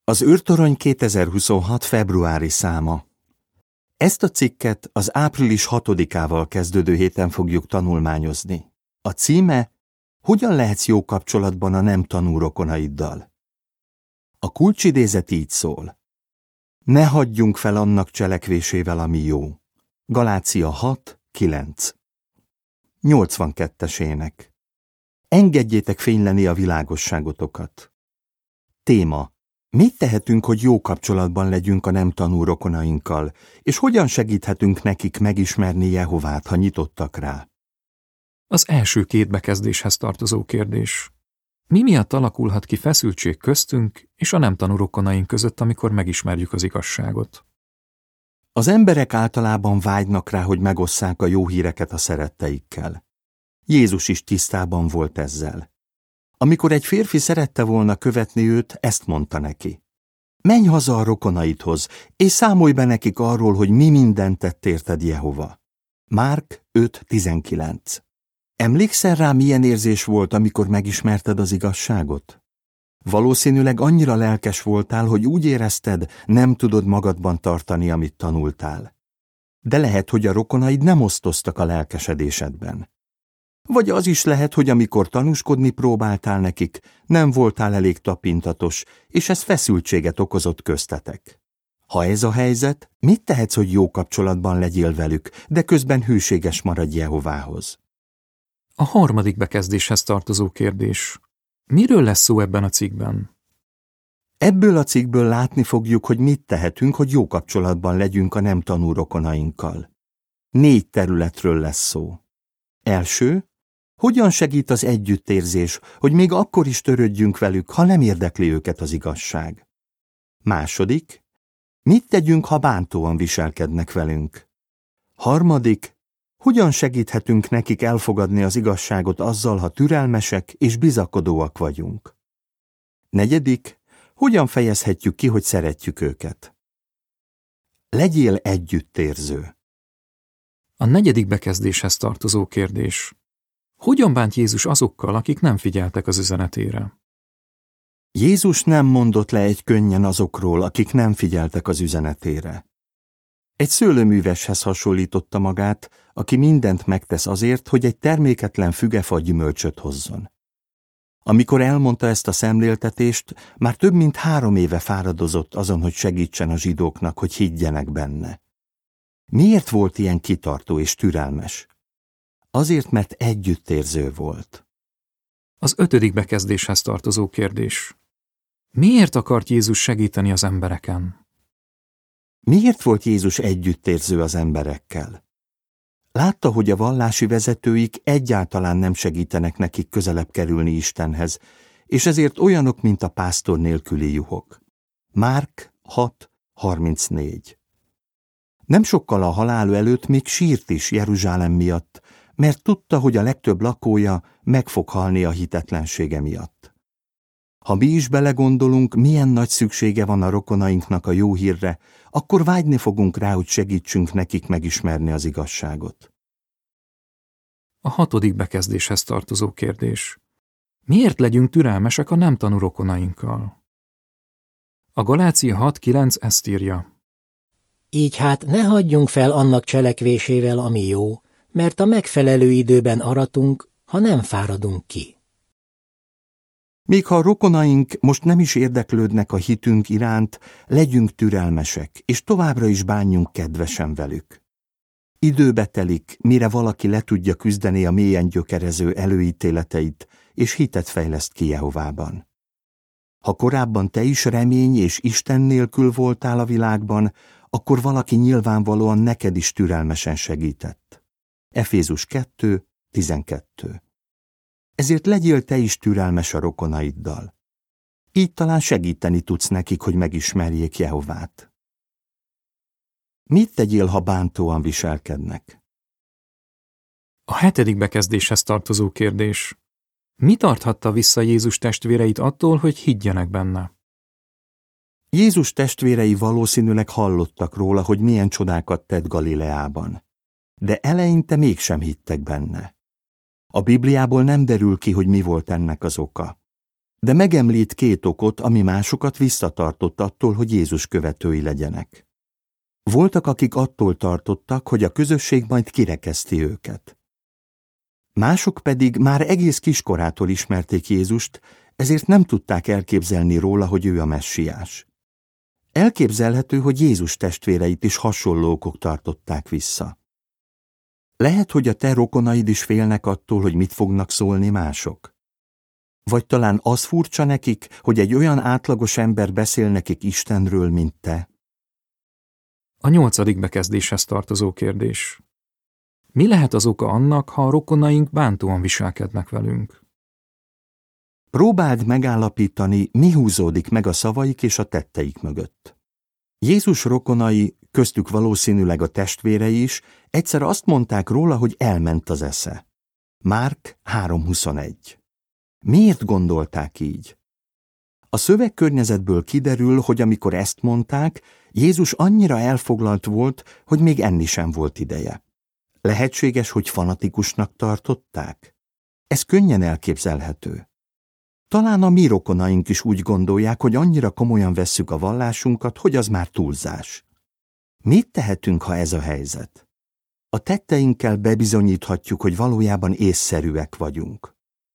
Az Őrtorony 2026. februári száma. Ezt a cikket az április 6-ával kezdődő héten fogjuk tanulmányozni. A címe: Hogyan lehetsz jó kapcsolatban a nem tanú rokonaiddal? A kulcsidézet így szól: Ne hagyjunk fel annak cselekvésével, ami jó. Galácia 6:9. 82-es ének. Engedjétek fényleni a világosságotokat. Téma: Mit tehetünk, hogy jó kapcsolatban legyünk a nem tanú rokonainkkal, és hogyan segíthetünk nekik megismerni Jehovát, ha nyitottak rá? Az első két bekezdéshez tartozó kérdés. Mi miatt alakulhat ki feszültség köztünk és a nem tanú rokonaink között, amikor megismerjük az igazságot? Az emberek általában vágynak rá, hogy megosszák a jó híreket a szeretteikkel. Jézus is tisztában volt ezzel. Amikor egy férfi szerette volna követni őt, ezt mondta neki: Menj haza a rokonaidhoz, és számolj be nekik arról, hogy mi mindent tett érted Jehova. Márk 5:19. Emlékszel rá, milyen érzés volt, amikor megismerted az igazságot? Valószínűleg annyira lelkes voltál, hogy úgy érezted, nem tudod magadban tartani, amit tanultál. De lehet, hogy a rokonaid nem osztoztak a lelkesedésedben. Vagy az is lehet, hogy amikor tanúskodni próbáltál nekik, nem voltál elég tapintatos, és ez feszültséget okozott köztetek. Ha ez a helyzet, mit tehetsz, hogy jó kapcsolatban legyél velük, de közben hűséges maradj Jehovához? A harmadik bekezdéshez tartozó kérdés. Miről lesz szó ebben a cikkben? Ebből a cikkből látni fogjuk, hogy mit tehetünk, hogy jó kapcsolatban legyünk a nem tanú rokonainkkal. 4 területről lesz szó. Első: hogyan segít az együttérzés, hogy még akkor is törődjünk velük, ha nem érdekli őket az igazság? Második: mit tegyünk, ha bántóan viselkednek velünk? Harmadik: hogyan segíthetünk nekik elfogadni az igazságot azzal, ha türelmesek és bizakodóak vagyunk? Negyedik: hogyan fejezhetjük ki, hogy szeretjük őket? Legyél együttérző. A negyedik bekezdéshez tartozó kérdés. Hogyan bánt Jézus azokkal, akik nem figyeltek az üzenetére? Jézus nem mondott le egy könnyen azokról, akik nem figyeltek az üzenetére. Egy szőlőműveshez hasonlította magát, aki mindent megtesz azért, hogy egy terméketlen fügefa gyümölcsöt hozzon. Amikor elmondta ezt a szemléltetést, már több mint 3 éve fáradozott azon, hogy segítsen a zsidóknak, hogy higgyenek benne. Miért volt ilyen kitartó és türelmes? Azért, mert együttérző volt. Az 5. bekezdéshez tartozó kérdés. Miért akart Jézus segíteni az embereken? Miért volt Jézus együttérző az emberekkel? Látta, hogy a vallási vezetőik egyáltalán nem segítenek nekik közelebb kerülni Istenhez, és ezért olyanok, mint a pásztor nélküli juhok. Márk 6:34. Nem sokkal a halála előtt még sírt is Jeruzsálem miatt, mert tudta, hogy a legtöbb lakója meg fog halni a hitetlensége miatt. Ha mi is belegondolunk, milyen nagy szüksége van a rokonainknak a jó hírre, akkor vágyni fogunk rá, hogy segítsünk nekik megismerni az igazságot. A 6. bekezdéshez tartozó kérdés. Miért legyünk türelmesek a nem tanú rokonainkkal? A Galácia 6:9 ezt írja. Így hát ne hagyjunk fel annak cselekvésével, ami jó, mert a megfelelő időben aratunk, ha nem fáradunk ki. Még ha a rokonaink most nem is érdeklődnek a hitünk iránt, legyünk türelmesek, és továbbra is bánjunk kedvesen velük. Időbe telik, mire valaki le tudja küzdeni a mélyen gyökerező előítéleteit, és hitet fejleszt ki Jehovában. Ha korábban te is remény és Isten nélkül voltál a világban, akkor valaki nyilvánvalóan neked is türelmesen segített. Efézus 2:12. Ezért legyél te is türelmes a rokonaiddal. Így talán segíteni tudsz nekik, hogy megismerjék Jehovát. Mit tegyél, ha bántóan viselkednek? A 7. bekezdéshez tartozó kérdés. Mi tarthatta vissza Jézus testvéreit attól, hogy higgyenek benne? Jézus testvérei valószínűleg hallottak róla, hogy milyen csodákat tett Galileában, de eleinte mégsem hittek benne. A Bibliából nem derül ki, hogy mi volt ennek az oka. De megemlít 2 okot, ami másokat visszatartott attól, hogy Jézus követői legyenek. Voltak, akik attól tartottak, hogy a közösség majd kirekeszti őket. Mások pedig már egész kiskorától ismerték Jézust, ezért nem tudták elképzelni róla, hogy ő a messiás. Elképzelhető, hogy Jézus testvéreit is hasonló okok tartották vissza. Lehet, hogy a te rokonaid is félnek attól, hogy mit fognak szólni mások. Vagy talán az furcsa nekik, hogy egy olyan átlagos ember beszél nekik Istenről, mint te? A 8. bekezdéshez tartozó kérdés. Mi lehet az oka annak, ha a rokonaink bántóan viselkednek velünk? Próbáld megállapítani, mi húzódik meg a szavaik és a tetteik mögött. Jézus rokonai, köztük valószínűleg a testvérei is, egyszer azt mondták róla, hogy elment az esze. Márk 3:21. Miért gondolták így? A szövegkörnyezetből kiderül, hogy amikor ezt mondták, Jézus annyira elfoglalt volt, hogy még enni sem volt ideje. Lehetséges, hogy fanatikusnak tartották? Ez könnyen elképzelhető. Talán a mi rokonaink is úgy gondolják, hogy annyira komolyan vesszük a vallásunkat, hogy az már túlzás. Mit tehetünk, ha ez a helyzet? A tetteinkkel bebizonyíthatjuk, hogy valójában észszerűek vagyunk.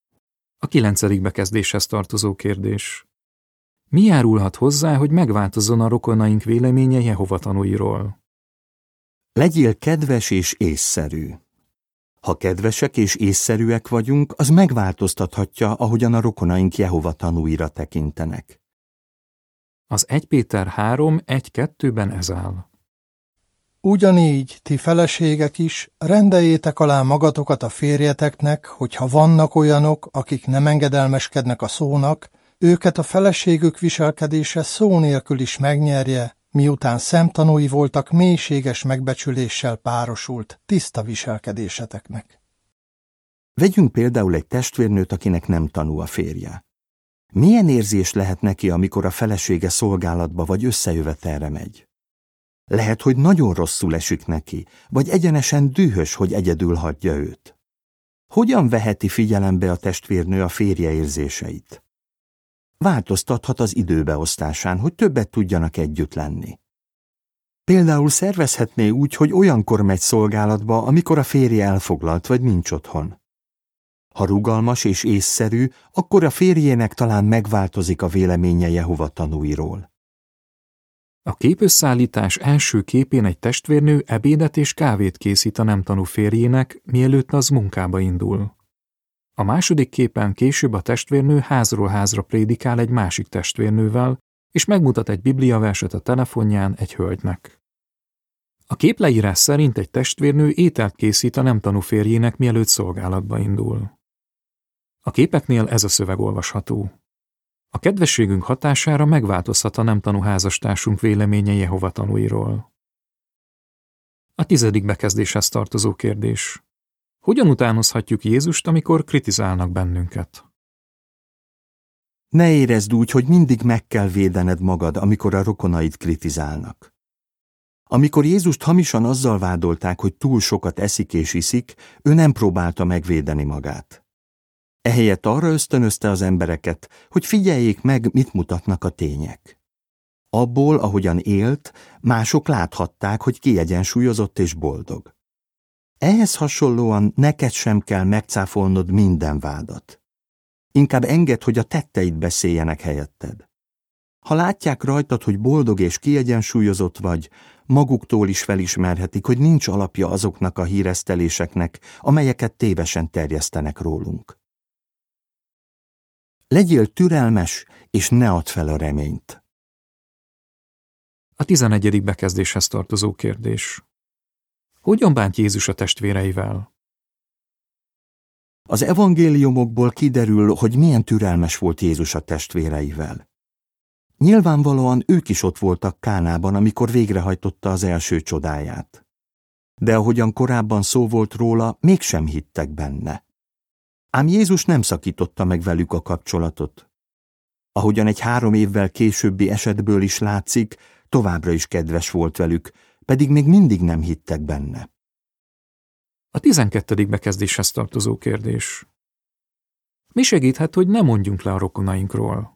A 9. bekezdéshez tartozó kérdés. Mi járulhat hozzá, hogy megváltozzon a rokonaink véleménye Jehova tanúiról? Legyél kedves és észszerű. Ha kedvesek és észszerűek vagyunk, az megváltoztathatja, ahogyan a rokonaink Jehova tanúira tekintenek. Az 1 Péter 3:1-2-ben ez áll. Ugyanígy, ti feleségek is, rendeljétek alá magatokat a férjeteknek, hogyha vannak olyanok, akik nem engedelmeskednek a szónak, őket a feleségük viselkedése szó nélkül is megnyerje, miután szemtanúi voltak mélységes megbecsüléssel párosult, tiszta viselkedéseteknek. Vegyünk például egy testvérnőt, akinek nem tanú a férje. Milyen érzés lehet neki, amikor a felesége szolgálatba vagy összejövetelre megy? Lehet, hogy nagyon rosszul esik neki, vagy egyenesen dühös, hogy egyedül hagyja őt. Hogyan veheti figyelembe a testvérnő a férje érzéseit? Változtathat az időbeosztásán, hogy többet tudjanak együtt lenni. Például szervezhetné úgy, hogy olyankor megy szolgálatba, amikor a férje elfoglalt vagy nincs otthon. Ha rugalmas és észszerű, akkor a férjének talán megváltozik a véleménye Jehova tanúiról. A képösszállítás első képén egy testvérnő ebédet és kávét készít a nem tanú férjének, mielőtt az munkába indul. A második képen később a testvérnő házról házra prédikál egy másik testvérnővel, és megmutat egy bibliaverset a telefonján egy hölgynek. A képleírás szerint egy testvérnő ételt készít a nem tanú férjének, mielőtt szolgálatba indul. A képeknél ez a szöveg olvasható. A kedvességünk hatására megváltozhat a nem tanú házastársunk véleménye Jehova tanúiról. A 10. bekezdéshez tartozó kérdés. Hogyan utánozhatjuk Jézust, amikor kritizálnak bennünket? Ne érezd úgy, hogy mindig meg kell védened magad, amikor a rokonaid kritizálnak. Amikor Jézust hamisan azzal vádolták, hogy túl sokat eszik és iszik, ő nem próbálta megvédeni magát. Ehelyett arra ösztönözte az embereket, hogy figyeljék meg, mit mutatnak a tények. Abból, ahogyan élt, mások láthatták, hogy kiegyensúlyozott és boldog. Ehhez hasonlóan neked sem kell megcáfolnod minden vádat. Inkább engedd, hogy a tetteid beszéljenek helyetted. Ha látják rajtad, hogy boldog és kiegyensúlyozott vagy, maguktól is felismerhetik, hogy nincs alapja azoknak a híreszteléseknek, amelyeket tévesen terjesztenek rólunk. Legyél türelmes, és ne add fel a reményt. A 11. bekezdéshez tartozó kérdés. Hogyan bánt Jézus a testvéreivel? Az evangéliumokból kiderül, hogy milyen türelmes volt Jézus a testvéreivel. Nyilvánvalóan ők is ott voltak Kánában, amikor végrehajtotta az első csodáját. De ahogyan korábban szó volt róla, mégsem hittek benne. Ám Jézus nem szakította meg velük a kapcsolatot. Ahogyan egy 3 évvel későbbi esetből is látszik, továbbra is kedves volt velük, pedig még mindig nem hittek benne. A 12. bekezdéshez tartozó kérdés. Mi segíthet, hogy ne mondjunk le a rokonainkról?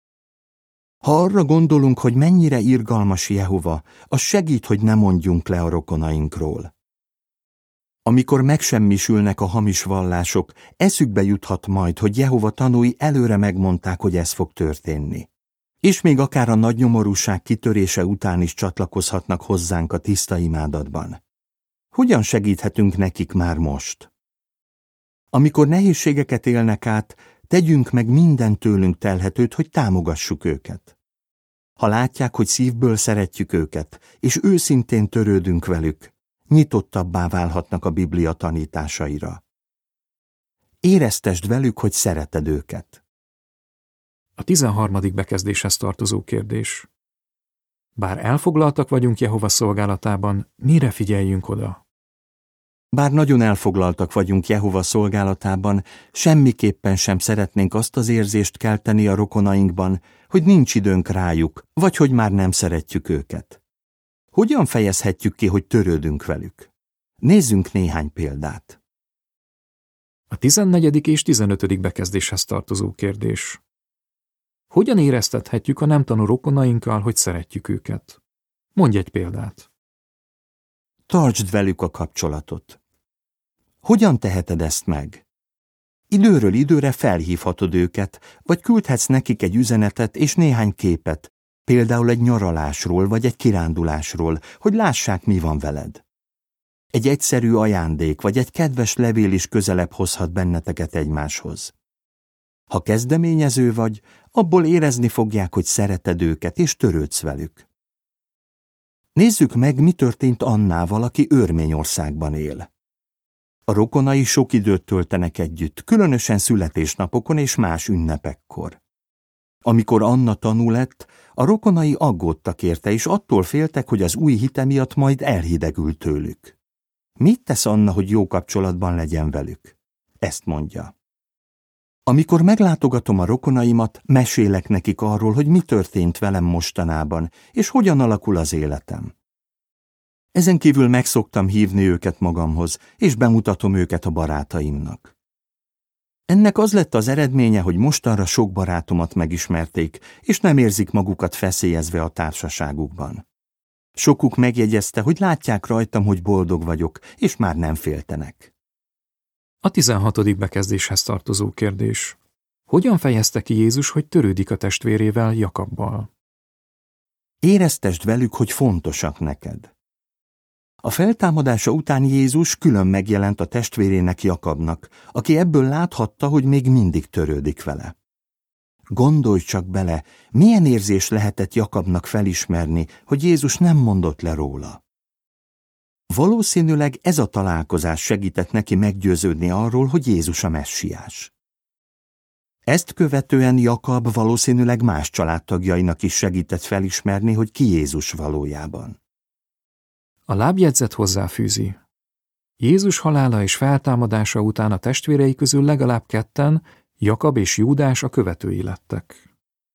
Ha arra gondolunk, hogy mennyire irgalmas Jehova, az segít, hogy ne mondjunk le a rokonainkról. Amikor megsemmisülnek a hamis vallások, eszükbe juthat majd, hogy Jehova tanúi előre megmondták, hogy ez fog történni. És még akár a nagy nyomorúság kitörése után is csatlakozhatnak hozzánk a tiszta imádatban. Hogyan segíthetünk nekik már most? Amikor nehézségeket élnek át, tegyünk meg minden tőlünk telhetőt, hogy támogassuk őket. Ha látják, hogy szívből szeretjük őket, és őszintén törődünk velük, nyitottabbá válhatnak a Biblia tanításaira. Éreztesd velük, hogy szereted őket. A 13. bekezdéshez tartozó kérdés. Bár elfoglaltak vagyunk Jehova szolgálatában, mire figyeljünk oda? Bár nagyon elfoglaltak vagyunk Jehova szolgálatában, semmiképpen sem szeretnénk azt az érzést kelteni a rokonainkban, hogy nincs időnk rájuk, vagy hogy már nem szeretjük őket. Hogyan fejezhetjük ki, hogy törődünk velük? Nézzünk néhány példát. A 14. és 15. bekezdéshez tartozó kérdés. Hogyan éreztethetjük a nem tanú rokonainkkal, hogy szeretjük őket? Mondj egy példát. Tartsd velük a kapcsolatot. Hogyan teheted ezt meg? Időről időre felhívhatod őket, vagy küldhetsz nekik egy üzenetet és néhány képet, például egy nyaralásról vagy egy kirándulásról, hogy lássák, mi van veled. Egy egyszerű ajándék vagy egy kedves levél is közelebb hozhat benneteket egymáshoz. Ha kezdeményező vagy, abból érezni fogják, hogy szereted őket és törődsz velük. Nézzük meg, mi történt Annával, aki Örményországban él. A rokonai sok időt töltenek együtt, különösen születésnapokon és más ünnepekkor. Amikor Anna tanú lett, a rokonai aggódtak érte, és attól féltek, hogy az új hite miatt majd elhidegül tőlük. Mit tesz Anna, hogy jó kapcsolatban legyen velük? Ezt mondja. Amikor meglátogatom a rokonaimat, mesélek nekik arról, hogy mi történt velem mostanában, és hogyan alakul az életem. Ezen kívül megszoktam hívni őket magamhoz, és bemutatom őket a barátaimnak. Ennek az lett az eredménye, hogy mostanra sok barátomat megismerték, és nem érzik magukat feszélyezve a társaságukban. Sokuk megjegyezte, hogy látják rajtam, hogy boldog vagyok, és már nem féltenek. A 16. bekezdéshez tartozó kérdés. Hogyan fejezte ki Jézus, hogy törődik a testvérével, Jakabbal? Éreztesd velük, hogy fontosak neked. A feltámadása után Jézus külön megjelent a testvérének, Jakabnak, aki ebből láthatta, hogy még mindig törődik vele. Gondolj csak bele, milyen érzés lehetett Jakabnak felismerni, hogy Jézus nem mondott le róla. Valószínűleg ez a találkozás segített neki meggyőződni arról, hogy Jézus a messiás. Ezt követően Jakab valószínűleg más családtagjainak is segített felismerni, hogy ki Jézus valójában. A lábjegyzet hozzáfűzi. Jézus halála és feltámadása után a testvérei közül legalább ketten, Jakab és Júdás a követői lettek.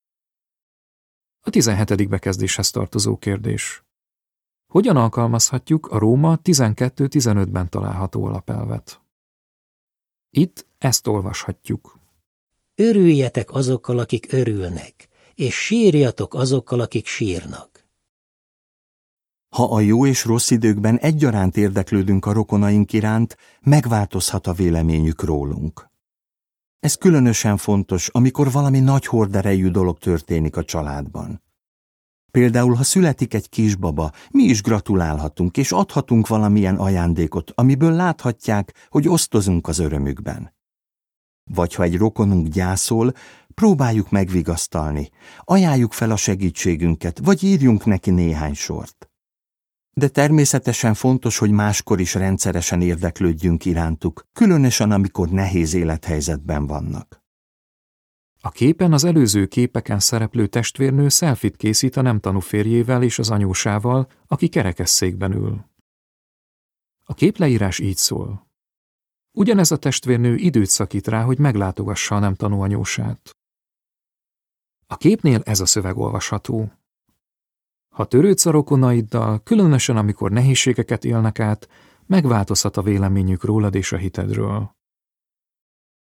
A 17. bekezdéshez tartozó kérdés. Hogyan alkalmazhatjuk a Róma 12-15-ben található alapelvet? Itt ezt olvashatjuk. Örüljetek azokkal, akik örülnek, és sírjatok azokkal, akik sírnak. Ha a jó és rossz időkben egyaránt érdeklődünk a rokonaink iránt, megváltozhat a véleményük rólunk. Ez különösen fontos, amikor valami nagy horderejű dolog történik a családban. Például, ha születik egy kisbaba, mi is gratulálhatunk és adhatunk valamilyen ajándékot, amiből láthatják, hogy osztozunk az örömükben. Vagy ha egy rokonunk gyászol, próbáljuk megvigasztalni, ajánljuk fel a segítségünket, vagy írjunk neki néhány sort. De természetesen fontos, hogy máskor is rendszeresen érdeklődjünk irántuk, különösen amikor nehéz élethelyzetben vannak. A képen az előző képeken szereplő testvérnő selfit készít a nem tanú férjével és az anyósával, aki kerekesszékben ül. A képleírás így szól. Ugyanez a testvérnő időt szakít rá, hogy meglátogassa a nem tanú anyósát. A képnél ez a szöveg olvasható. Ha törődsz a rokonaiddal, különösen amikor nehézségeket élnek át, megváltozhat a véleményük rólad és a hitedről.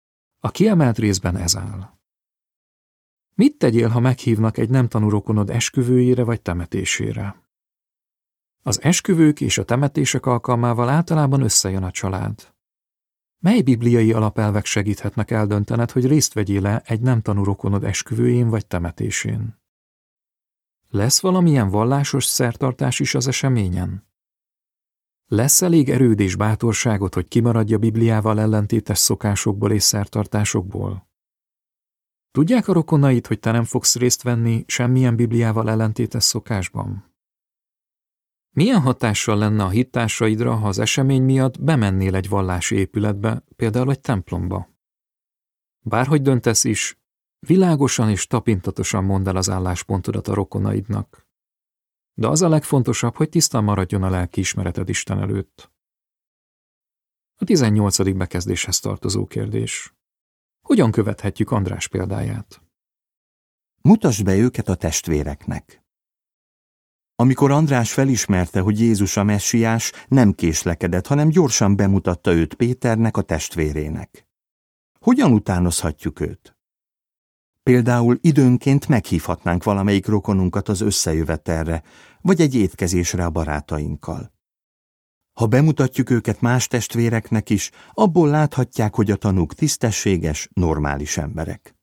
A kiemelt részben ez áll. Mit tegyél, ha meghívnak egy nem tanú rokonod esküvőjére vagy temetésére? Az esküvők és a temetések alkalmával általában összejön a család. Mely bibliai alapelvek segíthetnek eldöntened, hogy részt vegyél-e egy nem tanú rokonod esküvőjén vagy temetésén? Lesz valamilyen vallásos szertartás is az eseményen? Lesz elég erőd és bátorságot, hogy kimaradj a Bibliával ellentétes szokásokból és szertartásokból? Tudják a rokonaid, hogy te nem fogsz részt venni semmilyen Bibliával ellentétes szokásban? Milyen hatással lenne a hittársaidra, ha az esemény miatt bemennél egy vallási épületbe, például egy templomba? Bárhogy döntesz is, világosan és tapintatosan mondd el az álláspontodat a rokonaidnak. De az a legfontosabb, hogy tisztán maradjon a lelkiismereted Isten előtt. A 18. bekezdéshez tartozó kérdés. Hogyan követhetjük András példáját? Mutasd be őket a testvéreknek. Amikor András felismerte, hogy Jézus a messiás, nem késlekedett, hanem gyorsan bemutatta őt Péternek, a testvérének. Hogyan utánozhatjuk őt? Például időnként meghívhatnánk valamelyik rokonunkat az összejövetelre, vagy egy étkezésre a barátainkkal. Ha bemutatjuk őket más testvéreknek is, abból láthatják, hogy a tanúk tisztességes, normális emberek.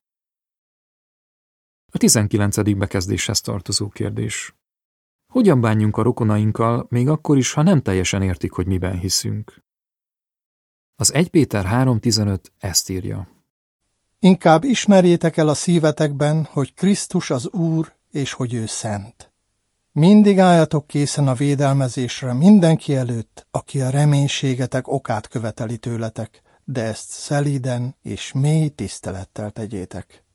A 19. bekezdéshez tartozó kérdés. Hogyan bánjunk a rokonainkkal, még akkor is, ha nem teljesen értik, hogy miben hiszünk? Az 1 Péter 3.15 ezt írja. Inkább ismerjétek el a szívetekben, hogy Krisztus az Úr, és hogy ő szent. Mindig álljatok készen a védelmezésre mindenki előtt, aki a reménységetek okát követeli tőletek, de ezt szelíden és mély tisztelettel tegyétek.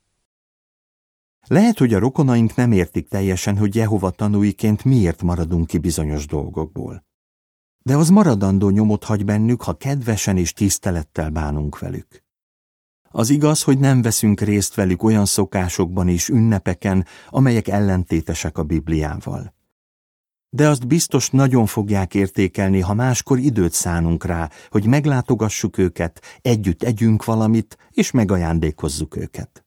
Lehet, hogy a rokonaink nem értik teljesen, hogy Jehova tanúiként miért maradunk ki bizonyos dolgokból. De az maradandó nyomot hagy bennük, ha kedvesen és tisztelettel bánunk velük. Az igaz, hogy nem veszünk részt velük olyan szokásokban és ünnepeken, amelyek ellentétesek a Bibliával. De azt biztos nagyon fogják értékelni, ha máskor időt szánunk rá, hogy meglátogassuk őket, együtt együnk valamit, és megajándékozzuk őket.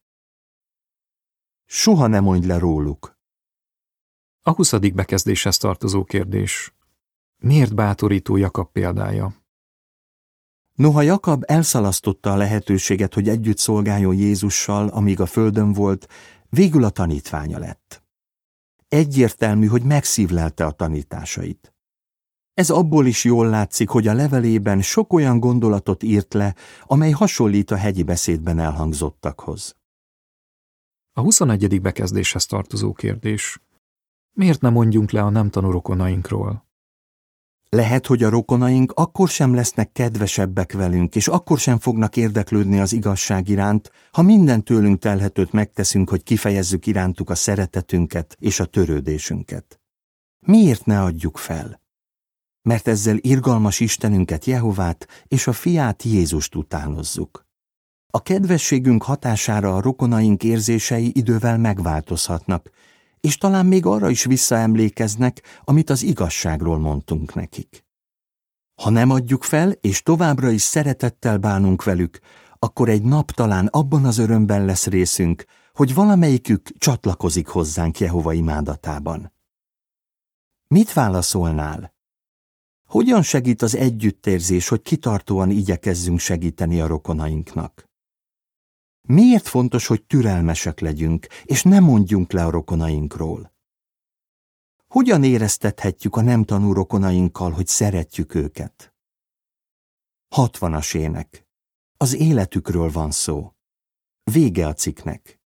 Soha ne mondj le róluk. A 20. bekezdéshez tartozó kérdés. Miért bátorító Jakab példája? Noha Jakab elszalasztotta a lehetőséget, hogy együtt szolgáljon Jézussal, amíg a földön volt, végül a tanítványa lett. Egyértelmű, hogy megszívlelte a tanításait. Ez abból is jól látszik, hogy a levelében sok olyan gondolatot írt le, amely hasonlít a hegyi beszédben elhangzottakhoz. A 21. bekezdéshez tartozó kérdés. Miért nem mondjunk le a nem tanú rokonainkról? Lehet, hogy a rokonaink akkor sem lesznek kedvesebbek velünk, és akkor sem fognak érdeklődni az igazság iránt, ha minden tőlünk telhetőt megteszünk, hogy kifejezzük irántuk a szeretetünket és a törődésünket. Miért ne adjuk fel? Mert ezzel irgalmas Istenünket, Jehovát és a fiát, Jézust utánozzuk. A kedvességünk hatására a rokonaink érzései idővel megváltozhatnak, és talán még arra is visszaemlékeznek, amit az igazságról mondtunk nekik. Ha nem adjuk fel, és továbbra is szeretettel bánunk velük, akkor egy nap talán abban az örömben lesz részünk, hogy valamelyikük csatlakozik hozzánk Jehova imádatában. Mit válaszolnál? Hogyan segít az együttérzés, hogy kitartóan igyekezzünk segíteni a rokonainknak? Miért fontos, hogy türelmesek legyünk, és ne mondjunk le a rokonainkról? Hogyan éreztethetjük a nem tanú rokonainkkal, hogy szeretjük őket? 60-as ének. Az életükről van szó. Vége a cikknek.